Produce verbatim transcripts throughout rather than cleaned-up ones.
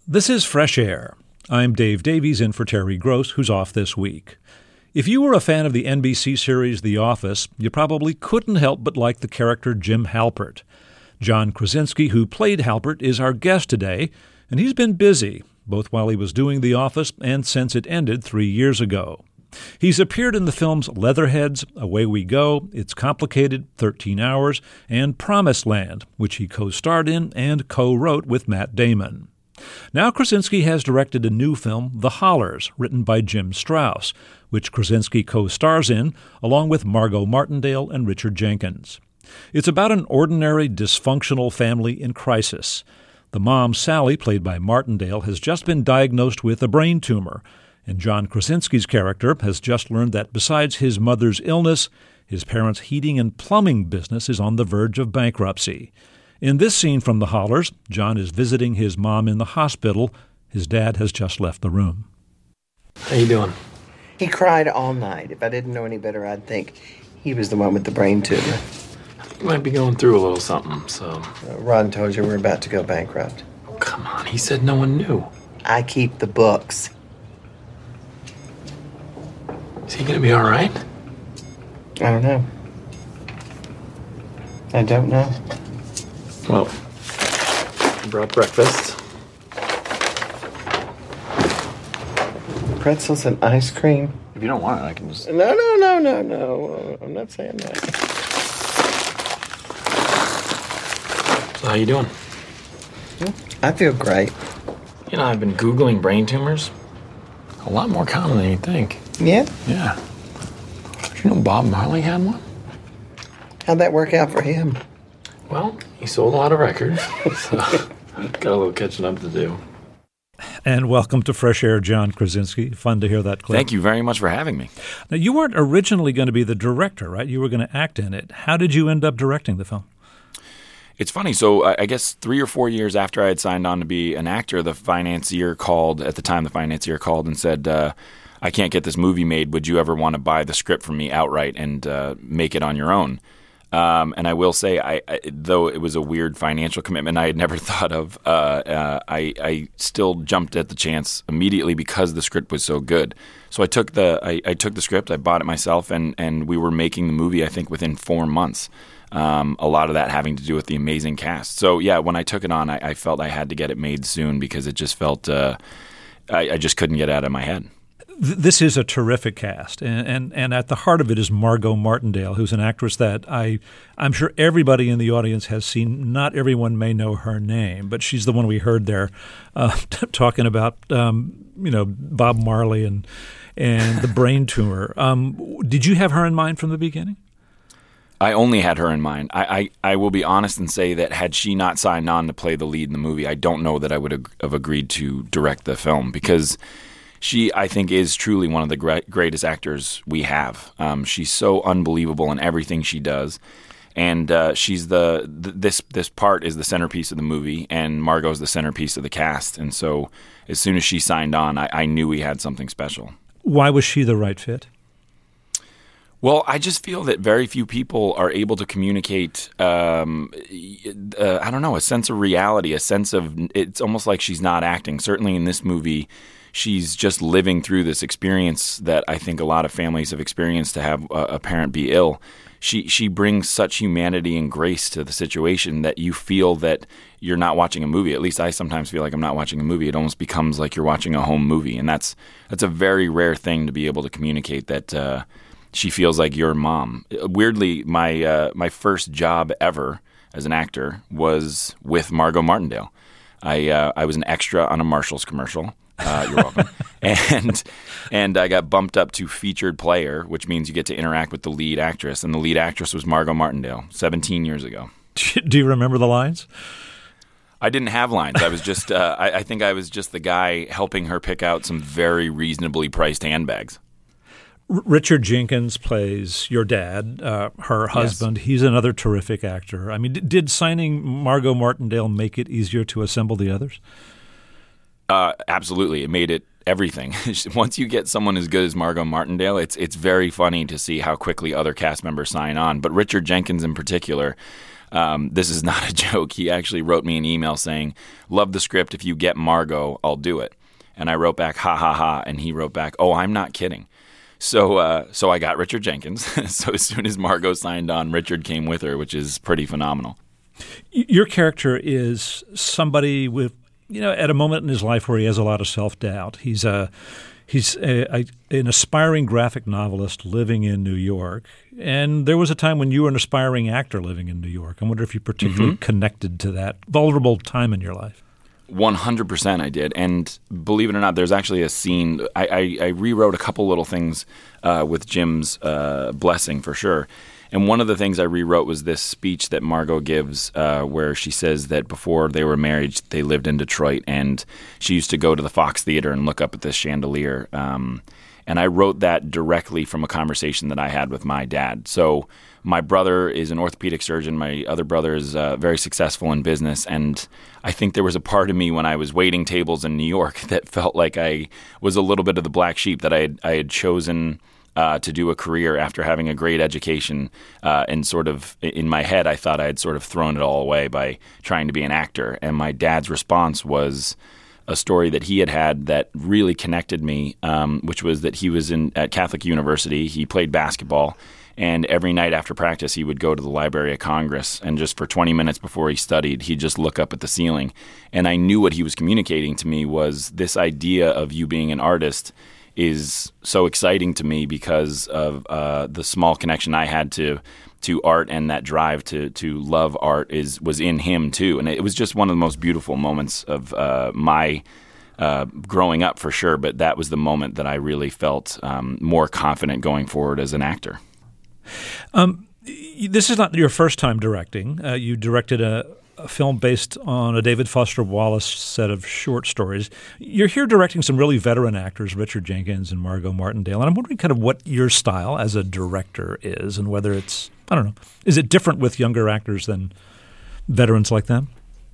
This is Fresh Air. I'm Dave Davies in for Terry Gross, who's off this week. If you were a fan of the N B C series The Office, you probably couldn't help but like the character Jim Halpert. John Krasinski, who played Halpert, is our guest today, and he's been busy, both while he was doing The Office and since it ended three years ago. He's appeared in the films Leatherheads, Away We Go, It's Complicated, thirteen hours, and Promised Land, which he co-starred in and co-wrote with Matt Damon. Now Krasinski has directed a new film, The Hollers, written by Jim Strauss, which Krasinski co-stars in, along with Margot Martindale and Richard Jenkins. It's about an ordinary, dysfunctional family in crisis. The mom, Sally, played by Martindale, has just been diagnosed with a brain tumor, and John Krasinski's character has just learned that besides his mother's illness, his parents' heating and plumbing business is on the verge of bankruptcy. In this scene from The Hollers, John is visiting his mom in the hospital. His dad has just left the room. How you doing? He cried all night. If I didn't know any better, I'd think he was the one with the brain tumor. You might be going through a little something, so... Uh, Ron told you we're about to go bankrupt. Oh, come on, he said no one knew. I keep the books. Is he gonna be all right? I don't know. I don't know. Well, I brought breakfast. Pretzels and ice cream. If you don't want it, I can just... No, no, no, no, no. I'm not saying that. So how you doing? I feel great. You know, I've been Googling brain tumors. A lot more common than you think. Yeah? Yeah. Did you know Bob Marley had one? How'd that work out for him? Well, he sold a lot of records, so got a little catching up to do. And welcome to Fresh Air, John Krasinski. Fun to hear that clip. Thank you very much for having me. Now, you weren't originally going to be the director, right? You were going to act in it. How did you end up directing the film? It's funny. So I guess three or four years after I had signed on to be an actor, the financier called, at the time the financier called and said, uh, I can't get this movie made. Would you ever want to buy the script from me outright and uh, make it on your own? Um, and I will say, I, I, though it was a weird financial commitment I had never thought of, uh, uh, I, I still jumped at the chance immediately because the script was so good. So I took the I, I took the script, I bought it myself, and, and we were making the movie, I think, within four months. Um, a lot of that having to do with the amazing cast. So yeah, when I took it on, I, I felt I had to get it made soon because it just felt uh, I, I just couldn't get it out of my head. This is a terrific cast, and, and and at the heart of it is Margot Martindale, who's an actress that I, I'm sure everybody in the audience has seen. Not everyone may know her name, but she's the one we heard there uh, talking about, um, you know, Bob Marley and and the brain tumor. Um, did you have her in mind from the beginning? I only had her in mind. I, I, I will be honest and say that had she not signed on to play the lead in the movie, I don't know that I would ag- have agreed to direct the film because she, I think, is truly one of the great, greatest actors we have. Um, she's so unbelievable in everything she does, and uh, she's the th- this this part is the centerpiece of the movie, and Margot's the centerpiece of the cast. And so, as soon as she signed on, I, I knew we had something special. Why was she the right fit? Well, I just feel that very few people are able to communicate, um, uh, I don't know, a sense of reality, a sense of, it's almost like she's not acting. Certainly in this movie, she's just living through this experience that I think a lot of families have experienced to have a, a parent be ill. She she brings such humanity and grace to the situation that you feel that you're not watching a movie. At least I sometimes feel like I'm not watching a movie. It almost becomes like you're watching a home movie. And that's that's a very rare thing to be able to communicate that uh she feels like your mom. Weirdly, my uh, my first job ever as an actor was with Margot Martindale. I uh, I was an extra on a Marshalls commercial. Uh, you're welcome. and and I got bumped up to featured player, which means you get to interact with the lead actress. And the lead actress was Margot Martindale, seventeen years ago. Do you remember the lines? I didn't have lines. I was just uh, I, I think I was just the guy helping her pick out some very reasonably priced handbags. Richard Jenkins plays your dad, uh, her husband. Yes. He's another terrific actor. I mean, d- did signing Margot Martindale make it easier to assemble the others? Uh, absolutely. It made it everything. Once you get someone as good as Margot Martindale, it's it's very funny to see how quickly other cast members sign on. But Richard Jenkins in particular, Um, this is not a joke. He actually wrote me an email saying, "Love the script. If you get Margot, I'll do it." And I wrote back, "Ha ha ha," and he wrote back, "Oh, I'm not kidding." So, uh, so I got Richard Jenkins. So as soon as Margot signed on, Richard came with her, which is pretty phenomenal. Your character is somebody with, you know, at a moment in his life where he has a lot of self-doubt. He's a he's a, a, an aspiring graphic novelist living in New York, and there was a time when you were an aspiring actor living in New York. I wonder if you particularly mm-hmm. connected to that vulnerable time in your life. one hundred percent I did. And believe it or not, there's actually a scene. I, I, I rewrote a couple little things uh, with Jim's uh, blessing for sure. And one of the things I rewrote was this speech that Margot gives uh, where she says that before they were married, they lived in Detroit, and she used to go to the Fox Theater and look up at this chandelier. Um, and I wrote that directly from a conversation that I had with my dad. So my brother is an orthopedic surgeon. My other brother is uh, very successful in business. And I think there was a part of me when I was waiting tables in New York that felt like I was a little bit of the black sheep, that I had, I had chosen uh, to do a career after having a great education. Uh, and sort of in my head, I thought I had sort of thrown it all away by trying to be an actor. And my dad's response was a story that he had had that really connected me, um, which was that he was in at Catholic University. He played basketball. And every night after practice, he would go to the Library of Congress, and just for twenty minutes before he studied, he'd just look up at the ceiling. And I knew what he was communicating to me was this idea of you being an artist is so exciting to me because of uh, the small connection I had to to art, and that drive to to love art is was in him too. And it was just one of the most beautiful moments of uh, my uh, growing up for sure. But that was the moment that I really felt um, more confident going forward as an actor. Um, this is not your first time directing. Uh, you directed a, a film based on a David Foster Wallace set of short stories. You're here directing some really veteran actors, Richard Jenkins and Margot Martindale, and I'm wondering kind of what your style as a director is, and whether it's, I don't know, is it different with younger actors than veterans like them?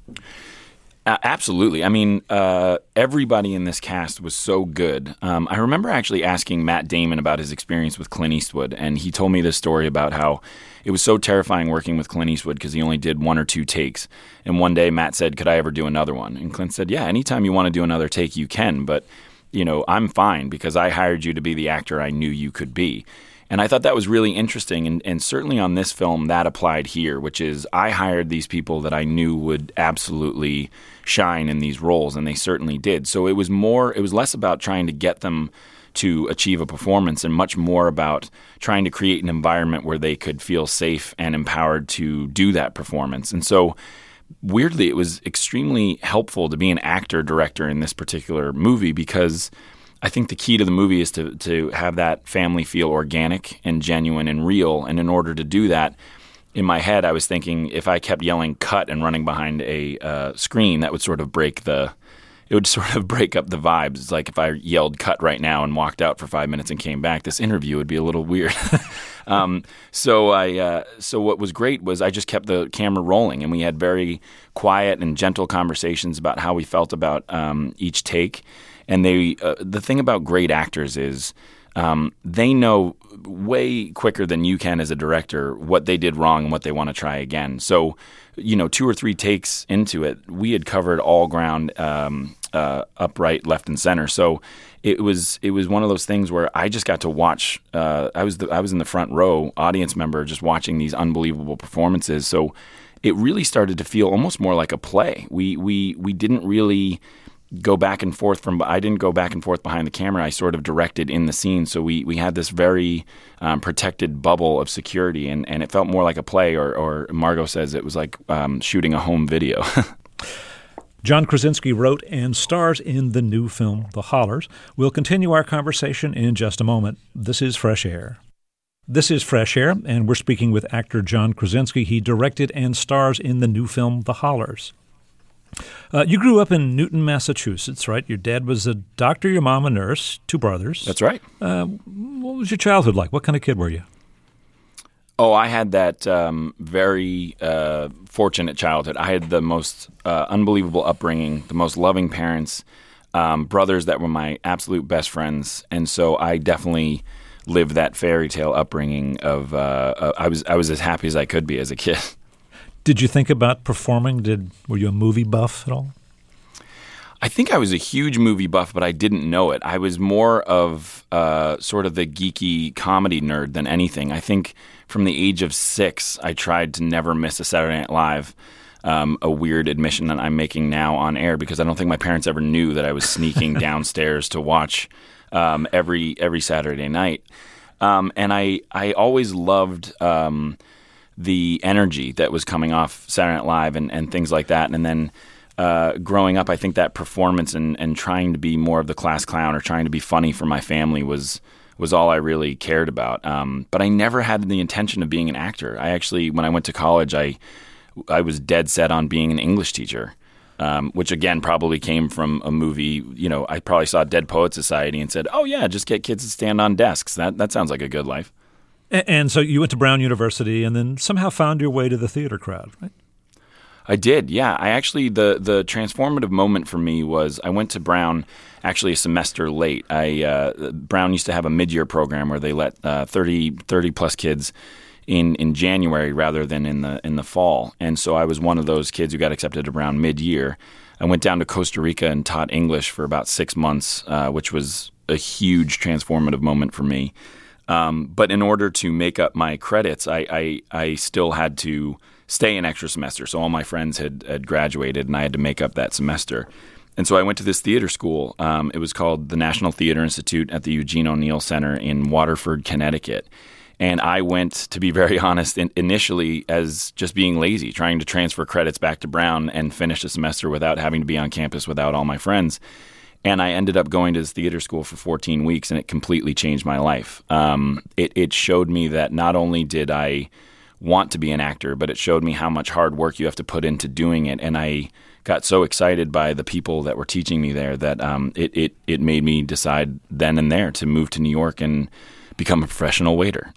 Uh, absolutely. I mean, uh, everybody in this cast was so good. Um, I remember actually asking Matt Damon about his experience with Clint Eastwood, and he told me this story about how it was so terrifying working with Clint Eastwood because he only did one or two takes. And one day Matt said, "Could I ever do another one?" And Clint said, "Yeah, anytime you want to do another take, you can. But, you know, I'm fine because I hired you to be the actor I knew you could be." And I thought that was really interesting, and, and certainly on this film that applied here, which is I hired these people that I knew would absolutely shine in these roles, and they certainly did. So it was more, it was less about trying to get them to achieve a performance and much more about trying to create an environment where they could feel safe and empowered to do that performance. And so weirdly, it was extremely helpful to be an actor-director in this particular movie because I think the key to the movie is to to have that family feel organic and genuine and real. And in order to do that, in my head, I was thinking if I kept yelling "cut" and running behind a uh, screen, that would sort of break the it would sort of break up the vibes. It's like if I yelled "cut" right now and walked out for five minutes and came back, this interview would be a little weird. um, so I uh, so what was great was I just kept the camera rolling, and we had very quiet and gentle conversations about how we felt about um, each take. And they, uh, the thing about great actors is um, they know way quicker than you can as a director what they did wrong and what they want to try again. So, you know, two or three takes into it, we had covered all ground, um, uh, upright, left, and center. So it was it was one of those things where I just got to watch. Uh, I was the, I was in the front row, audience member, just watching these unbelievable performances. So it really started to feel almost more like a play. We we we didn't really go back and forth from, I didn't go back and forth behind the camera. I sort of directed in the scene. So we, we had this very um, protected bubble of security, and, and it felt more like a play, or, or Margot says it was like um, shooting a home video. John Krasinski wrote and stars in the new film, The Hollers. We'll continue our conversation in just a moment. This is Fresh Air. This is Fresh Air, and we're speaking with actor John Krasinski. He directed and stars in the new film, The Hollers. Uh, you grew up in Newton, Massachusetts, right? Your dad was a doctor, your mom a nurse, two brothers. That's right. Uh, what was your childhood like? What kind of kid were you? Oh, I had that um, very uh, fortunate childhood. I had the most uh, unbelievable upbringing, the most loving parents, um, brothers that were my absolute best friends, and so I definitely lived that fairy tale upbringing of uh, uh, I was I was as happy as I could be as a kid. Did you think about performing? Did Were you a movie buff at all? I think I was a huge movie buff, but I didn't know it. I was more of uh, sort of the geeky comedy nerd than anything. I think from the age of six, I tried to never miss a Saturday Night Live. Um, a weird admission that I'm making now on air because I don't think my parents ever knew that I was sneaking downstairs to watch um, every every Saturday night. Um, and I I always loved um, the energy that was coming off Saturday Night Live and, and things like that. And then uh, growing up, I think that performance and, and trying to be more of the class clown or trying to be funny for my family was was all I really cared about. Um, but I never had the intention of being an actor. I actually, when I went to college, I I was dead set on being an English teacher, um, which again probably came from a movie. You know, I probably saw Dead Poets Society and said, "Oh yeah, just get kids to stand on desks. That that sounds like a good life." And, and so you went to Brown University, and then somehow found your way to the theater crowd, right? I did, yeah. I actually the the transformative moment for me was I went to Brown actually a semester late. I uh, Brown used to have a mid-year program where they let uh, thirty, thirty plus kids in in January rather than in the in the fall. And so I was one of those kids who got accepted to Brown mid-year. I went down to Costa Rica and taught English for about six months, uh, which was a huge transformative moment for me. Um, but in order to make up my credits, I, I, I still had to stay an extra semester. So all my friends had, had graduated, and I had to make up that semester. And so I went to this theater school. Um, it was called the National Theater Institute at the Eugene O'Neill Center in Waterford, Connecticut. And I went, to be very honest, in, initially as just being lazy, trying to transfer credits back to Brown and finish the semester without having to be on campus without all my friends. And I ended up going to this theater school for fourteen weeks, and it completely changed my life. Um, it, it showed me that not only did I want to be an actor, but it showed me how much hard work you have to put into doing it. And I got so excited by the people that were teaching me there that um, it, it, it made me decide then and there to move to New York and become a professional waiter.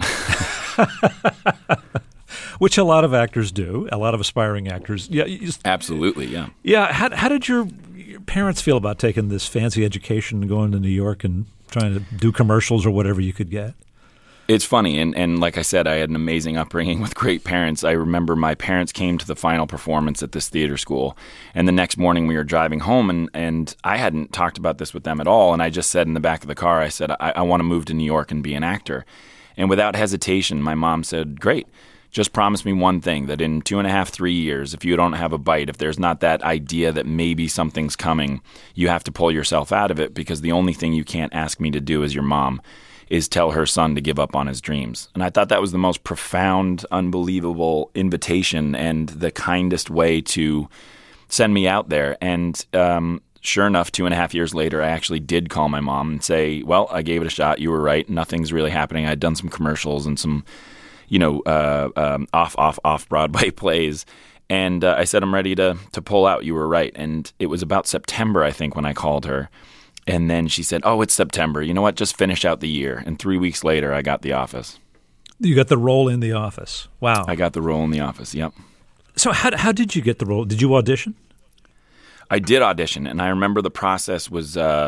Which a lot of actors do, a lot of aspiring actors. Yeah, just, Absolutely, yeah. Yeah, how, how did your, your parents feel about taking this fancy education and going to New York and trying to do commercials or whatever you could get? It's funny, and, and like I said, I had an amazing upbringing with great parents. I remember my parents came to the final performance at this theater school, and the next morning we were driving home, and, and I hadn't talked about this with them at all, and I just said in the back of the car, I said, I, I want to move to New York and be an actor. And without hesitation, my mom said, great, just promise me one thing, that in two and a half, three years, if you don't have a bite, if there's not that idea that maybe something's coming, you have to pull yourself out of it, because the only thing you can't ask me to do as your mom is tell her son to give up on his dreams. And I thought that was the most profound, unbelievable invitation and the kindest way to send me out there. And um, sure enough, two and a half years later, I actually did call my mom and say, well, I gave it a shot. You were right. Nothing's really happening. I'd done some commercials and some, you know, uh, um, off, off, off Broadway plays. And uh, I said, I'm ready to to pull out. You were right. And it was about September, I think, when I called her. And then she said, oh, it's September. You know what? Just finish out the year. And three weeks later, I got The Office. You got the role in The Office. Wow. I got the role in The Office, yep. So how how did you get the role? Did you audition? I did audition, and I remember the process was uh,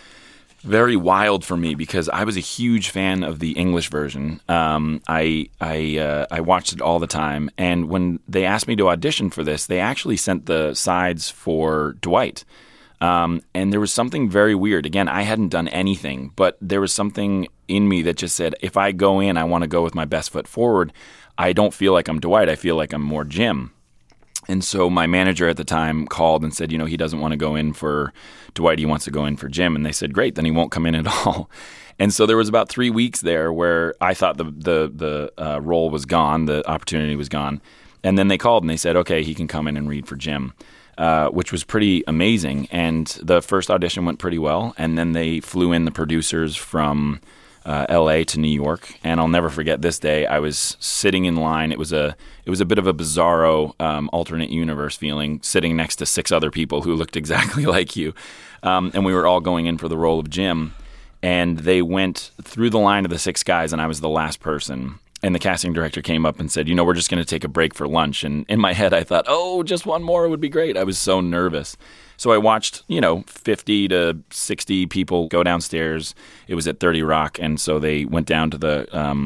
very wild for me because I was a huge fan of the English version. Um, I I uh, I watched it all the time, and when they asked me to audition for this, they actually sent the sides for Dwight. Um, and there was something very weird. Again, I hadn't done anything, but there was something in me that just said, if I go in, I want to go with my best foot forward. I don't feel like I'm Dwight. I feel like I'm more Jim. And so my manager at the time called and said, you know, he doesn't want to go in for Dwight. He wants to go in for Jim. And they said, great, then he won't come in at all. And so there was about three weeks there where I thought the the, the uh, role was gone, the opportunity was gone. And then they called and they said, okay, he can come in and read for Jim. Uh, which was pretty amazing. And the first audition went pretty well. And then they flew in the producers from uh, L A to New York. And I'll never forget this day. I was sitting in line. It was a it was a bit of a bizarro um, alternate universe feeling, sitting next to six other people who looked exactly like you. Um, and we were all going in for the role of Jim. And they went through the line of the six guys, and I was the last person. And the casting director came up and said, you know, we're just going to take a break for lunch. And in my head, I thought, oh, just one more would be great. I was so nervous. So I watched, you know, fifty to sixty people go downstairs. It was at thirty Rock. And so they went down to the um,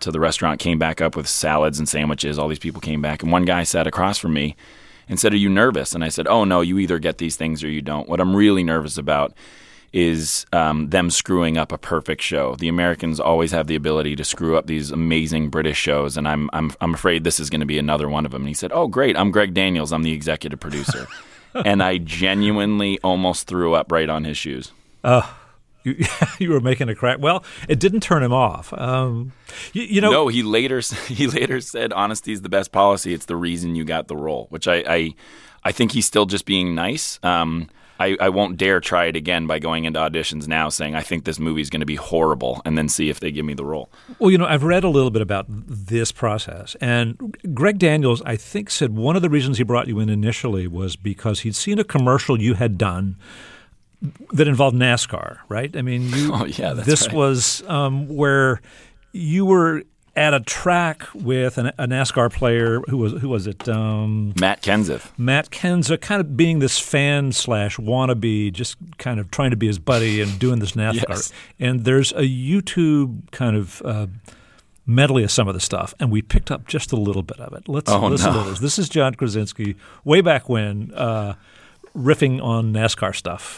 to the restaurant came back up with salads and sandwiches. All these people came back. And one guy sat across from me and said, "Are you nervous?" And I said, "Oh, no, you either get these things or you don't. What I'm really nervous about is um, them screwing up a perfect show. The Americans always have the ability to screw up these amazing British shows, and I'm I'm I'm afraid this is going to be another one of them." And he said, "Oh, great, I'm Greg Daniels. I'm the executive producer." And I genuinely almost threw up right on his shoes. Oh, you, you were making a crack. Well, it didn't turn him off. Um, you, you know, no, he later he later said, "Honesty is the best policy. It's the reason you got the role," which I I, I think he's still just being nice. Um, I, I won't dare try it again by going into auditions now saying I think this movie is going to be horrible and then see if they give me the role. Well, you know, I've read a little bit about this process, and Greg Daniels, I think, said one of the reasons he brought you in initially was because he'd seen a commercial you had done that involved NASCAR, right? I mean, you, oh, yeah, that's this right. was um, where you were at a track with an, a NASCAR player who was who was it? Um, Matt Kenseth. Matt Kenseth, kind of being this fan slash wannabe, just kind of trying to be his buddy and doing this NASCAR. Yes. And there's a YouTube kind of uh, medley of some of the stuff, and we picked up just a little bit of it. Let's oh, listen no. to this. This is John Krasinski way back when, uh, riffing on NASCAR stuff.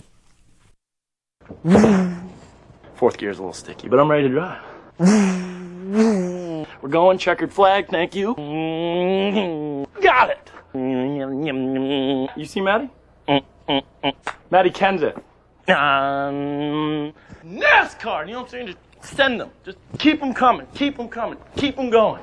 Fourth gear's a little sticky, but I'm ready to drive. We're going checkered flag, thank you. Got it. You see Maddie? Maddie Kenseth. Um, NASCAR, you know what I'm saying? Just send them. Just keep them coming. Keep them coming. Keep them going.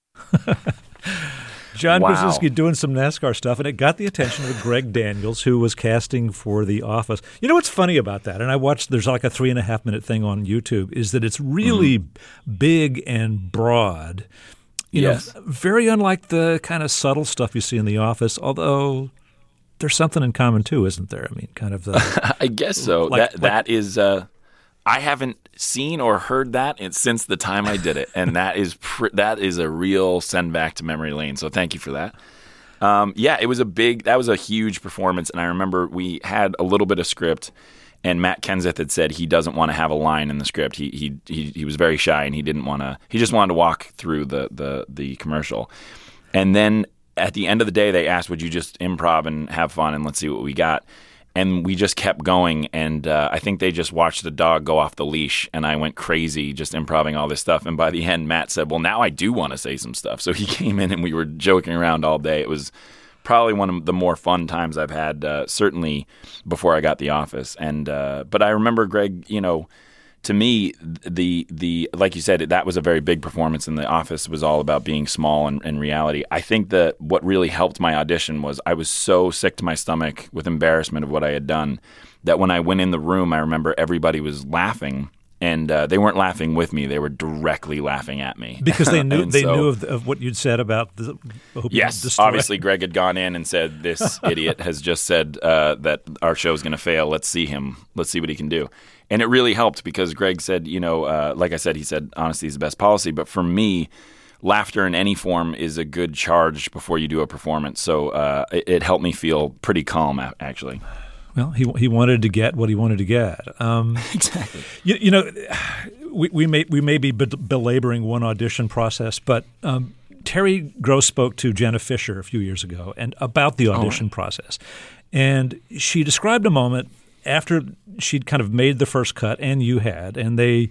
John Wow. Krasinski doing some NASCAR stuff, and it got the attention of Greg Daniels, who was casting for The Office. You know what's funny about that? And I watched, there's like a three and a half minute thing on YouTube, is that it's really mm-hmm. big and broad. You yes. know, very unlike the kind of subtle stuff you see in The Office, although there's something in common too, isn't there? I mean, kind of the... I guess so. Like, that like, That is... Uh, I haven't seen or heard that since the time I did it, and that is pr- that is a real send back to memory lane. So thank you for that. Um, yeah, it was a big, that was a huge performance, and I remember we had a little bit of script, and Matt Kenseth had said he doesn't want to have a line in the script. He he he, he was very shy, and he didn't want to. He just wanted to walk through the the the commercial, and then at the end of the day, they asked, "Would you just improv and have fun, and let's see what we got." And we just kept going, and uh, I think they just watched the dog go off the leash, and I went crazy just improvising all this stuff. And by the end, Matt said, "Well, now I do want to say some stuff." So he came in, and we were joking around all day. It was probably one of the more fun times I've had, uh, certainly before I got The Office. And uh, but I remember, Greg, you know, to me, the the like you said, that was a very big performance, and The Office was all about being small and, and reality. I think that what really helped my audition was I was so sick to my stomach with embarrassment of what I had done that when I went in the room, I remember everybody was laughing, and uh, they weren't laughing with me; they were directly laughing at me because they knew they so, knew of, of what you'd said about the. Yes, destroy. Obviously, Greg had gone in and said, "This idiot has just said uh, that our show's going to fail. Let's see him. Let's see what he can do." And it really helped because Greg said, you know, uh, like I said, he said, honesty is the best policy. But for me, laughter in any form is a good charge before you do a performance. So uh, it, it helped me feel pretty calm, actually. Well, he he wanted to get what he wanted to get. Um, exactly. You, you know, we, we may we may be belaboring one audition process, but um, Terry Gross spoke to Jenna Fisher a few years ago and about the audition oh, right. process, and she described a moment after she'd kind of made the first cut, and you had, and they,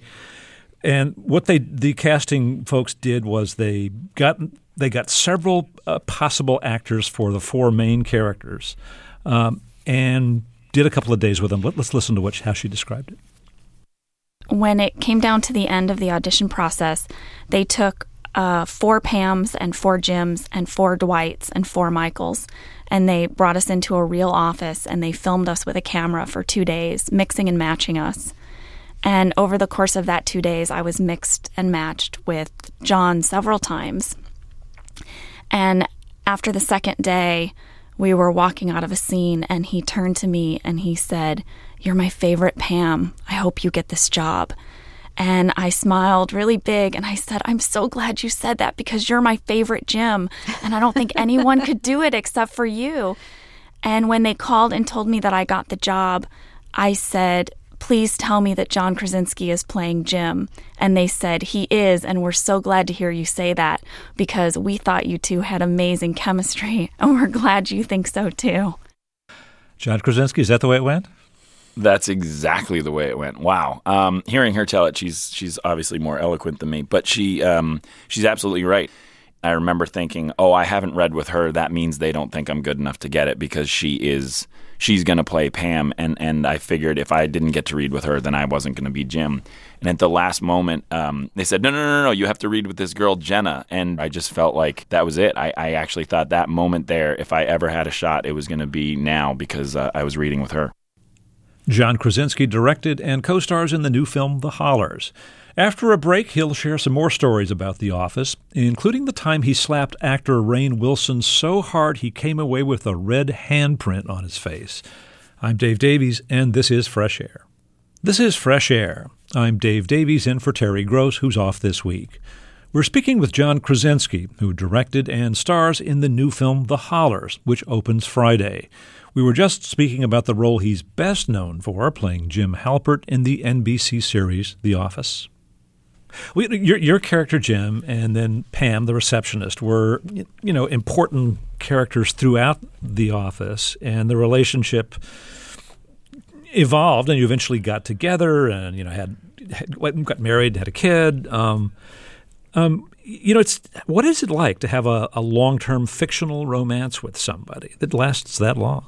and what they the casting folks did was they got they got several uh, possible actors for the four main characters, um, and did a couple of days with them. Let, let's listen to what, how she described it. When it came down to the end of the audition process, they took uh, four Pams and four Jims and four Dwights and four Michaels, and they brought us into a real office, and they filmed us with a camera for two days, mixing and matching us. And over the course of that two days, I was mixed and matched with John several times. And after the second day, we were walking out of a scene, and he turned to me and he said, "You're my favorite Pam. I hope you get this job." And I smiled really big, and I said, "I'm so glad you said that because you're my favorite Jim, and I don't think anyone could do it except for you." And when they called and told me that I got the job, I said, please tell me that John Krasinski is playing Jim. And they said, he is, and we're so glad to hear you say that because we thought you two had amazing chemistry, and we're glad you think so too. John Krasinski, is that the way it went? That's exactly the way it went. Wow. Um, hearing her tell it, she's she's obviously more eloquent than me, but she um, she's absolutely right. I remember thinking, oh, I haven't read with her. That means they don't think I'm good enough to get it because she is she's going to play Pam. And, and I figured if I didn't get to read with her, then I wasn't going to be Jim. And at the last moment, um, they said, no, no, no, no, you have to read with this girl, Jenna. And I just felt like that was it. I, I actually thought that moment there, if I ever had a shot, it was going to be now because uh, I was reading with her. John Krasinski directed and co-stars in the new film The Hollers. After a break, he'll share some more stories about The Office, including the time he slapped actor Rainn Wilson so hard he came away with a red handprint on his face. I'm Dave Davies, and this is Fresh Air. This is Fresh Air. I'm Dave Davies, in for Terry Gross, who's off this week. We're speaking with John Krasinski, who directed and stars in the new film The Hollers, which opens Friday. We were just speaking about the role he's best known for, playing Jim Halpert in the N B C series The Office. Well, your, your character, Jim, and then Pam, the receptionist, were, you know, important characters throughout The Office, and the relationship evolved, and you eventually got together, and you know, had, had got married, had a kid. Um, um, you know, it's what is it like to have a, a long-term fictional romance with somebody that lasts that long?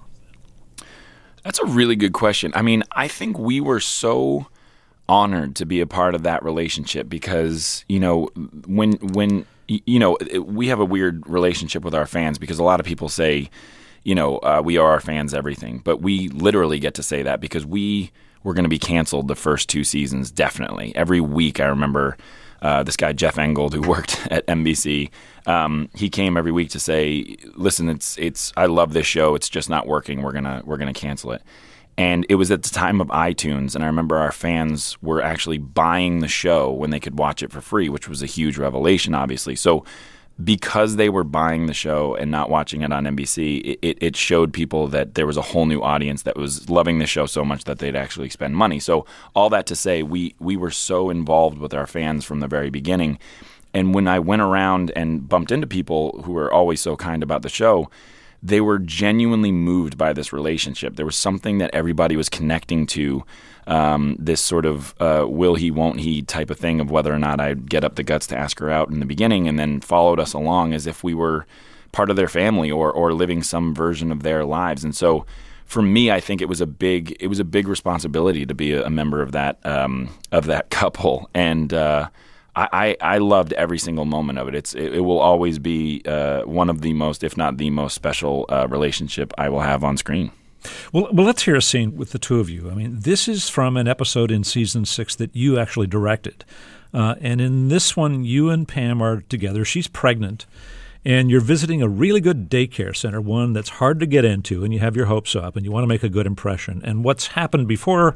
That's a really good question. I mean, I think we were so honored to be a part of that relationship because, you know, when when you know, we have a weird relationship with our fans because a lot of people say, you know, uh, we are our fans everything, but we literally get to say that because we were going to be canceled the first two seasons, definitely. Every week I remember uh, this guy Jeff Engold, who worked at N B C, um, he came every week to say, listen, it's it's I love this show, it's just not working, we're gonna we're gonna cancel it. And it was at the time of iTunes, and I remember our fans were actually buying the show when they could watch it for free, which was a huge revelation, obviously. So because they were buying the show and not watching it on N B C, it, it showed people that there was a whole new audience that was loving the show so much that they'd actually spend money. So all that to say, we, we were so involved with our fans from the very beginning. And when I went around and bumped into people who were always so kind about the show, they were genuinely moved by this relationship. There was something that everybody was connecting to, um, this sort of uh, will he, won't he type of thing of whether or not I'd get up the guts to ask her out in the beginning, and then followed us along as if we were part of their family or or living some version of their lives. And so for me, I think it was a big it was a big responsibility to be a, a member of that um, of that couple. And uh I, I loved every single moment of it. It's it, it will always be uh, one of the most, if not the most special uh, relationship I will have on screen. Well, well, let's hear a scene with the two of you. I mean, this is from an episode in season six that you actually directed. Uh, and in this one, you and Pam are together. She's pregnant, and you're visiting a really good daycare center, one that's hard to get into, and you have your hopes up, and you want to make a good impression. And what's happened before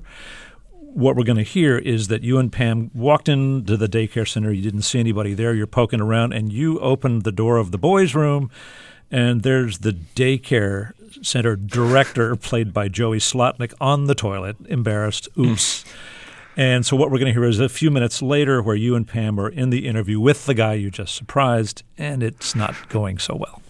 what we're going to hear is that you and Pam walked into the daycare center. You didn't see anybody there. You're poking around, and you opened the door of the boys' room, and there's the daycare center director, played by Joey Slotnick, on the toilet, embarrassed. Oops. And so what we're going to hear is a few minutes later where you and Pam are in the interview with the guy you just surprised, and it's not going so well.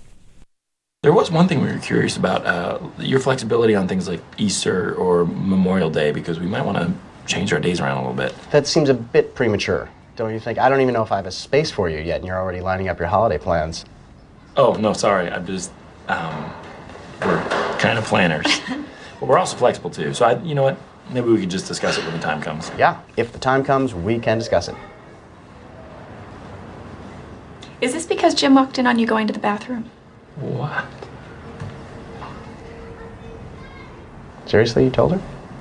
There was one thing we were curious about, uh, your flexibility on things like Easter or Memorial Day, because we might want to change our days around a little bit. That seems a bit premature, don't you think? I don't even know if I have a space for you yet, and you're already lining up your holiday plans. Oh, no, sorry. I'm just, um, we're kind of planners. But we're also flexible, too. So, I, you know what? Maybe we could just discuss it when the time comes. Yeah, if the time comes, we can discuss it. Is this because Jim walked in on you going to the bathroom? What? Seriously, you told her?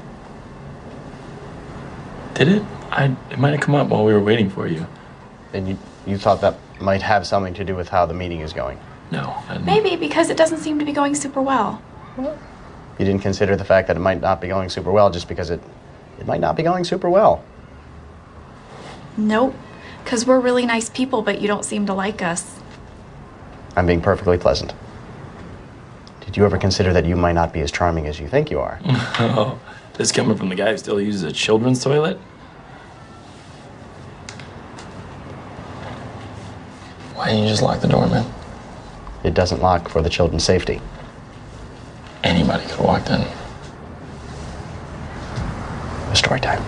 Did it? I, it might have come up while we were waiting for you. And you, you thought that might have something to do with how the meeting is going? No. I didn't. Maybe because it doesn't seem to be going super well. What? You didn't consider the fact that it might not be going super well just because it, it might not be going super well? Nope. Because we're really nice people, but you don't seem to like us. I'm being perfectly pleasant. Did you ever consider that you might not be as charming as you think you are? Oh, this coming from the guy who still uses a children's toilet? Why didn't you just lock the door, man? It doesn't lock for the children's safety. Anybody could have walked in. Story time.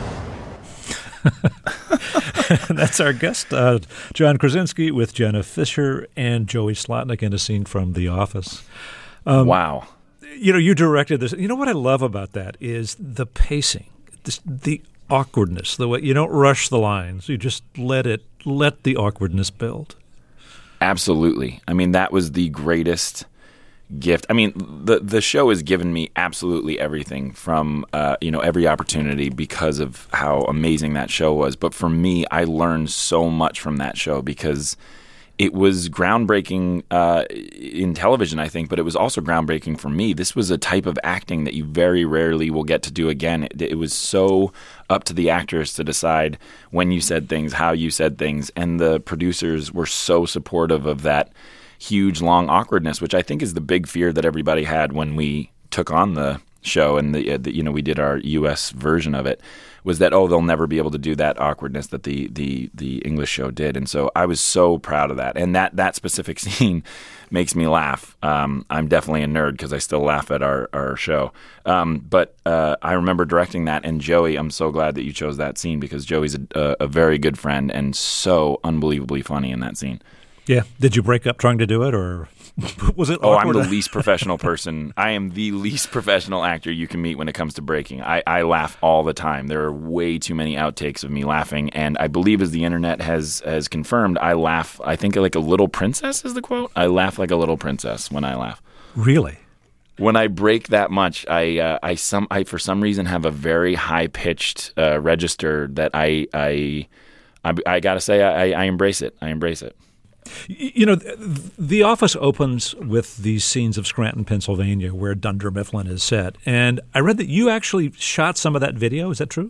That's our guest, uh, John Krasinski, with Jenna Fischer and Joey Slotnick in a scene from The Office. Um, wow. You know, you directed this. You know what I love about that is the pacing, this, the awkwardness, the way you don't rush the lines. You just let it, let the awkwardness build. Absolutely. I mean, that was the greatest gift. I mean, the the show has given me absolutely everything from, uh, you know, every opportunity because of how amazing that show was. But for me, I learned so much from that show because it was groundbreaking uh, in television, I think, but it was also groundbreaking for me. This was a type of acting that you very rarely will get to do again. It, it was so up to the actors to decide when you said things, how you said things, and the producers were so supportive of that huge, long awkwardness, which I think is the big fear that everybody had when we took on the show and the, the you know we did our U S version of it, was that, oh, they'll never be able to do that awkwardness that the the the English show did. And so I was so proud of that. And that that specific scene makes me laugh. Um, I'm definitely a nerd because I still laugh at our, our show. Um, but uh, I remember directing that, and Joey, I'm so glad that you chose that scene because Joey's a, a, a very good friend and so unbelievably funny in that scene. Yeah. Did you break up trying to do it, or was it Oh, awkward? I'm the least professional person. I am the least professional actor you can meet when it comes to breaking. I, I laugh all the time. There are way too many outtakes of me laughing, and I believe, as the internet has has confirmed, I laugh, I think, like a little princess is the quote. I laugh like a little princess when I laugh. Really? When I break that much, I uh, I some I for some reason have a very high pitched uh, register that I I I, I gotta say I, I embrace it. I embrace it. You know, The Office opens with these scenes of Scranton, Pennsylvania, where Dunder Mifflin is set. And I read that you actually shot some of that video. Is that true?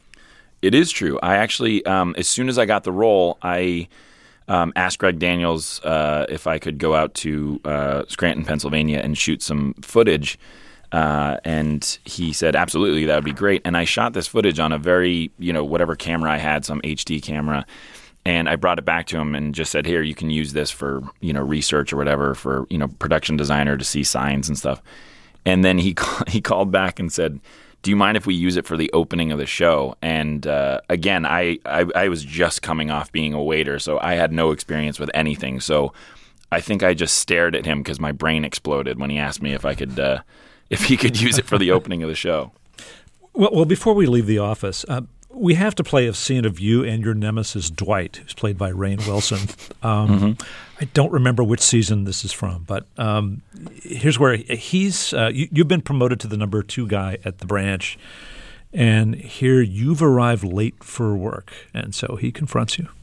It is true. I actually, um, as soon as I got the role, I um, asked Greg Daniels uh, if I could go out to uh, Scranton, Pennsylvania and shoot some footage. Uh, and he said, absolutely, that would be great. And I shot this footage on a very, you know, whatever camera I had, some H D camera. And I brought it back to him and just said, here, you can use this for, you know, research or whatever, for, you know, production designer to see signs and stuff. And then he he called back and said, do you mind if we use it for the opening of the show? And uh, again, I, I, I was just coming off being a waiter, so I had no experience with anything. So I think I just stared at him because my brain exploded when he asked me if I could, uh, if he could use it for the opening of the show. Well, well before we leave the office, uh, we have to play a scene of you and your nemesis, Dwight, who's played by Rainn Wilson. Um, mm-hmm. I don't remember which season this is from, but um, here's where he's uh, – you, you've been promoted to the number two guy at the branch, and here you've arrived late for work, and so he confronts you.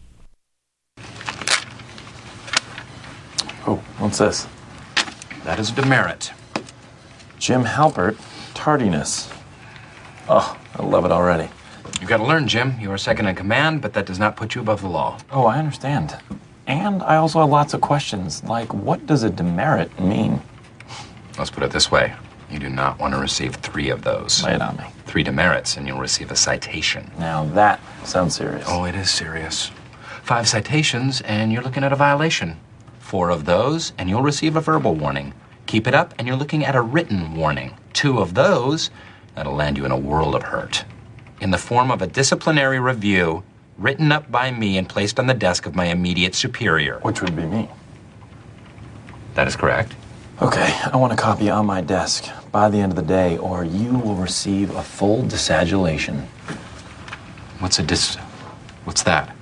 Oh, what's this? That is a demerit. Jim Halpert, tardiness. Oh, I love it already. You've got to learn, Jim. You are second in command, but that does not put you above the law. Oh, I understand. And I also have lots of questions, like what does a demerit mean? Let's put it this way. You do not want to receive three of those. Lay it on me. Three demerits, and you'll receive a citation. Now that sounds serious. Oh, it is serious. Five citations, and you're looking at a violation. Four of those, and you'll receive a verbal warning. Keep it up, and you're looking at a written warning. Two of those, that'll land you in a world of hurt. In the form of a disciplinary review written up by me and placed on the desk of my immediate superior. Which would be me. That is correct. Okay, I want a copy on my desk by the end of the day, or you will receive a full disagulation. What's a dis... What's that?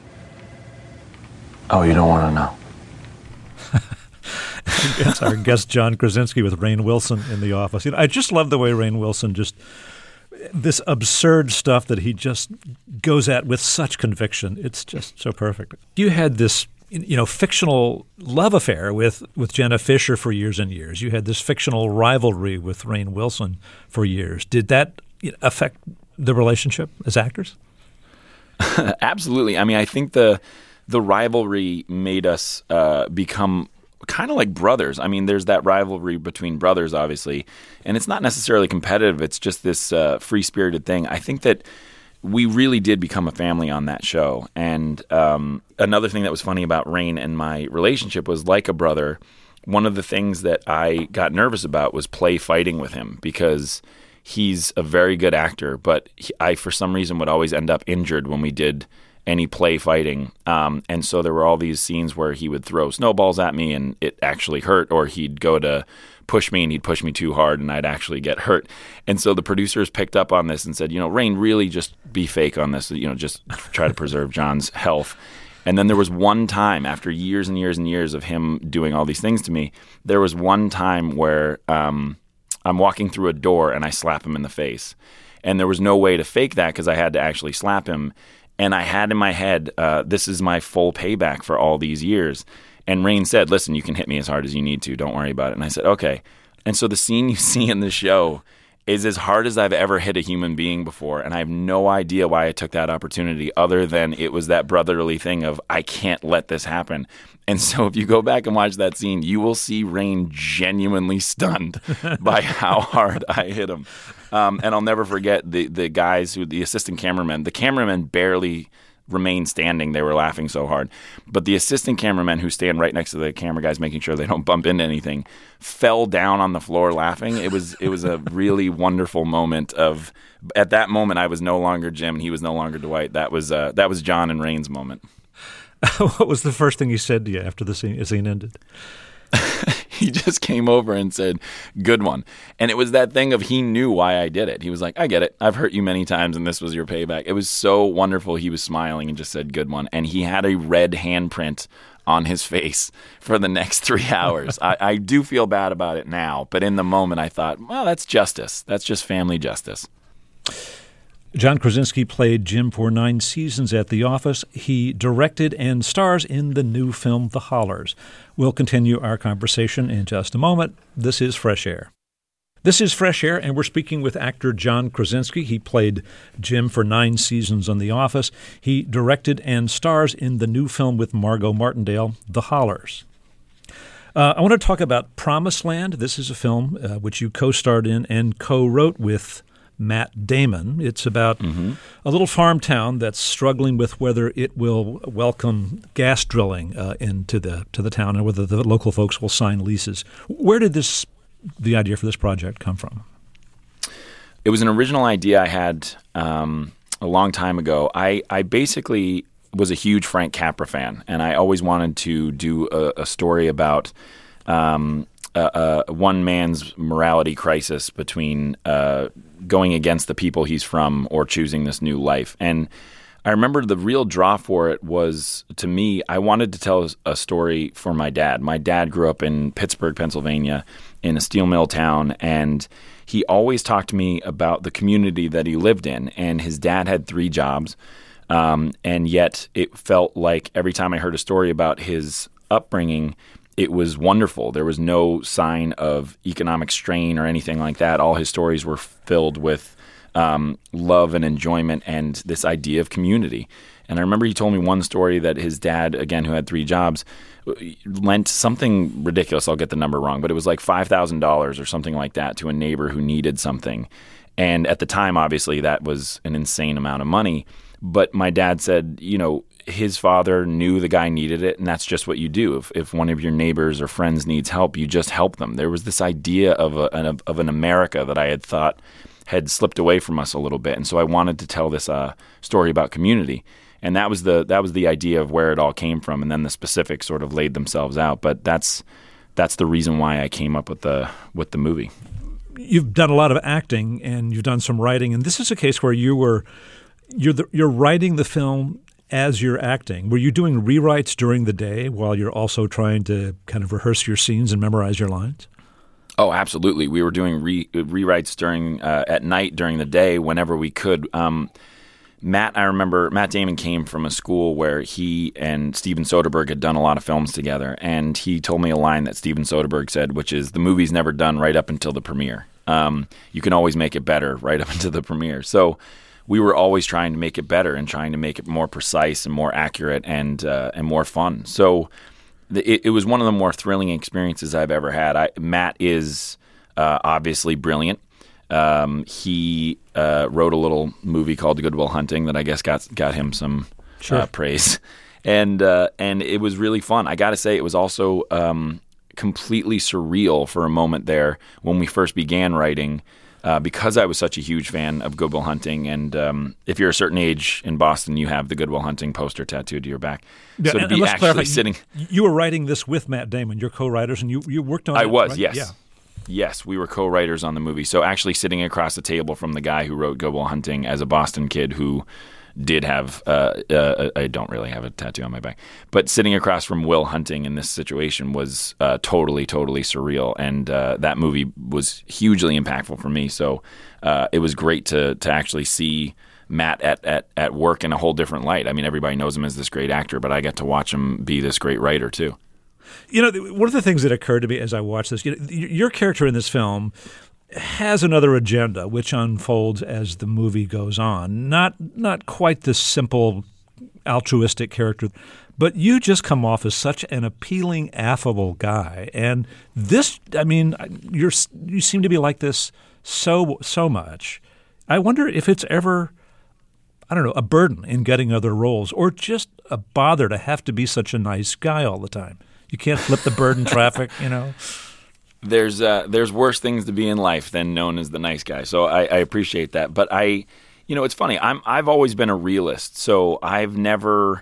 Oh, you don't want to know. That's our guest, John Krasinski, with Rainn Wilson in The Office. You know, I just love the way Rainn Wilson just... this absurd stuff that he just goes at with such conviction. It's just so perfect. You had this, you know, fictional love affair with, with Jenna Fischer for years and years. You had this fictional rivalry with Rainn Wilson for years. Did that affect the relationship as actors? Absolutely. I mean, I think the the rivalry made us uh, become kind of like brothers. I mean, there's that rivalry between brothers, obviously, and it's not necessarily competitive. It's just this uh, free-spirited thing. I think that we really did become a family on that show. And um, another thing that was funny about Rainn and my relationship was, like a brother, one of the things that I got nervous about was play fighting with him, because he's a very good actor, but he, I, for some reason, would always end up injured when we did any play fighting. Um, and so there were all these scenes where he would throw snowballs at me and it actually hurt, or he'd go to push me and he'd push me too hard and I'd actually get hurt. And so the producers picked up on this and said, you know, Rainn, really just be fake on this, you know, just try to preserve John's health. And then there was one time, after years and years and years of him doing all these things to me, there was one time where um, I'm walking through a door and I slap him in the face. And there was no way to fake that because I had to actually slap him. And I had in my head, uh, this is my full payback for all these years. And Rainn said, listen, you can hit me as hard as you need to. Don't worry about it. And I said, okay. And so the scene you see in the show is as hard as I've ever hit a human being before. And I have no idea why I took that opportunity, other than it was that brotherly thing of, I can't let this happen. And so if you go back and watch that scene, you will see Rainn genuinely stunned by how hard I hit him. Um, and I'll never forget the, the guys, who the assistant cameramen, the cameramen barely remain standing. They were laughing so hard. But the assistant cameramen, who stand right next to the camera guys making sure they don't bump into anything, fell down on the floor laughing. It was it was a really wonderful moment of, at that moment, I was no longer Jim and he was no longer Dwight. That was uh, that was John and Rainn's moment. What was the first thing he said to you after the scene, the scene ended? He just came over and said, good one. And it was that thing of, he knew why I did it. He was like, I get it. I've hurt you many times and this was your payback. It was so wonderful. He was smiling and just said, good one. And he had a red handprint on his face for the next three hours. I, I do feel bad about it now, but in the moment I thought, well, that's justice. That's just family justice. John Krasinski played Jim for nine seasons at The Office. He directed and stars in the new film The Hollers. We'll continue our conversation in just a moment. This is Fresh Air. This is Fresh Air, and we're speaking with actor John Krasinski. He played Jim for nine seasons on The Office. He directed and stars in the new film with Margot Martindale, The Hollers. Uh, I want to talk about Promised Land. This is a film uh, which you co-starred in and co-wrote with Matt Damon. It's about mm-hmm. a little farm town that's struggling with whether it will welcome gas drilling uh, into the to the town and whether the local folks will sign leases. Where did this the idea for this project come from? It was an original idea I had um, a long time ago. I, I basically was a huge Frank Capra fan, and I always wanted to do a, a story about um, Uh, uh, one man's morality crisis between uh, going against the people he's from or choosing this new life. And I remember the real draw for it was, to me, I wanted to tell a story for my dad. My dad grew up in Pittsburgh, Pennsylvania, in a steel mill town, and he always talked to me about the community that he lived in. And his dad had three jobs, um, and yet it felt like every time I heard a story about his upbringing, it was wonderful. There was no sign of economic strain or anything like that. All his stories were filled with um, love and enjoyment and this idea of community. And I remember he told me one story that his dad, again, who had three jobs, lent something ridiculous. I'll get the number wrong, but it was like five thousand dollars or something like that to a neighbor who needed something. And at the time, obviously, that was an insane amount of money. But my dad said, you know, his father knew the guy needed it, and that's just what you do. If if one of your neighbors or friends needs help, you just help them. There was this idea of a, an, of an America that I had thought had slipped away from us a little bit, and so I wanted to tell this uh, story about community, and that was the that was the idea of where it all came from, and then the specifics sort of laid themselves out. But that's that's the reason why I came up with the with the movie. You've done a lot of acting, and you've done some writing, and this is a case where you were you're the, you're writing the film as you're acting. Were you doing rewrites during the day while you're also trying to kind of rehearse your scenes and memorize your lines? Oh, absolutely. We were doing re- rewrites during uh, at night during the day whenever we could. Um, Matt, I remember Matt Damon came from a school where he and Steven Soderbergh had done a lot of films together, and he told me a line that Steven Soderbergh said, which is, the movie's never done right up until the premiere. Um, you can always make it better right up until the premiere. So we were always trying to make it better and trying to make it more precise and more accurate and uh, and more fun. So it, it was one of the more thrilling experiences I've ever had. I, Matt is uh, obviously brilliant. Um, he uh, wrote a little movie called Good Will Hunting that I guess got got him some sure. uh, praise, and uh, and it was really fun. I got to say, it was also um, completely surreal for a moment there when we first began writing. Uh, because I was such a huge fan of Good Will Hunting, and um, if you're a certain age in Boston, you have the Good Will Hunting poster tattooed to your back. Yeah, so to and, be and let's actually clarify, sitting, you, you were writing this with Matt Damon, your co-writers, and you you worked on. I it, was, right? yes, yeah. yes, we were co-writers on the movie. So actually, sitting across the table from the guy who wrote Good Will Hunting as a Boston kid who did have, uh, uh, I don't really have a tattoo on my back, but sitting across from Will Hunting in this situation was uh, totally, totally surreal. And uh, that movie was hugely impactful for me. So uh, it was great to to actually see Matt at, at, at work in a whole different light. I mean, everybody knows him as this great actor, but I got to watch him be this great writer too. You know, one of the things that occurred to me as I watched this, you know, your character in this film has another agenda which unfolds as the movie goes on. Not not quite the simple altruistic character, but you just come off as such an appealing, affable guy. And this, I mean, you're you seem to be like this so so much. I wonder if it's ever, I don't know, a burden in getting other roles, or just a bother to have to be such a nice guy all the time. You can't flip the bird in traffic, you know. There's uh, there's worse things to be in life than known as the nice guy. So I, I appreciate that. But I, you know, it's funny. I'm I've always been a realist. So I've never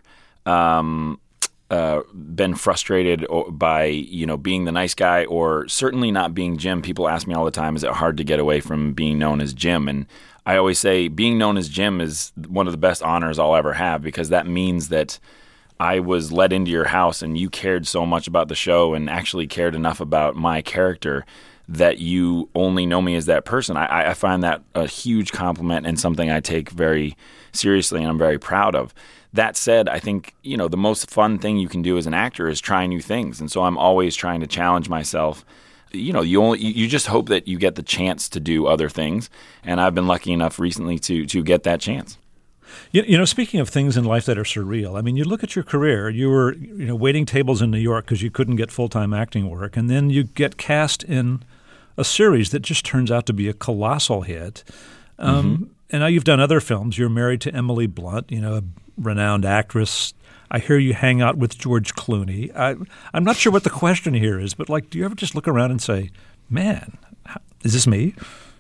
um, uh, been frustrated by, you know, being the nice guy, or certainly not being Jim. People ask me all the time, is it hard to get away from being known as Jim? And I always say being known as Jim is one of the best honors I'll ever have, because that means that I was let into your house and you cared so much about the show and actually cared enough about my character that you only know me as that person. I, I find that a huge compliment and something I take very seriously and I'm very proud of. That said, I think, you know, the most fun thing you can do as an actor is try new things. And so I'm always trying to challenge myself. You know, you only you just hope that you get the chance to do other things. And I've been lucky enough recently to to get that chance. You, you know, speaking of things in life that are surreal, I mean, you look at your career. You were, you know, waiting tables in New York because you couldn't get full-time acting work, and then you get cast in a series that just turns out to be a colossal hit. Um, mm-hmm. And now you've done other films. You're married to Emily Blunt, you know, a renowned actress. I hear you hang out with George Clooney. I, I'm not sure what the question here is, but, like, do you ever just look around and say, man, is this me?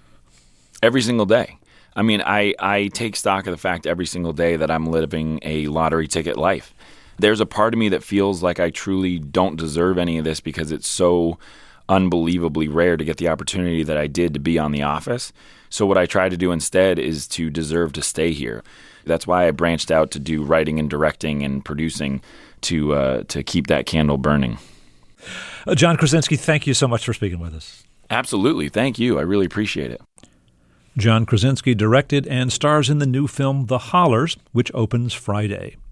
Every single day. I mean, I, I take stock of the fact every single day that I'm living a lottery ticket life. There's a part of me that feels like I truly don't deserve any of this because it's so unbelievably rare to get the opportunity that I did to be on The Office. So what I try to do instead is to deserve to stay here. That's why I branched out to do writing and directing and producing to uh, to keep that candle burning. Uh, John Krasinski, thank you so much for speaking with us. Absolutely. Thank you. I really appreciate it. John Krasinski directed and stars in the new film The Hollers, which opens Friday.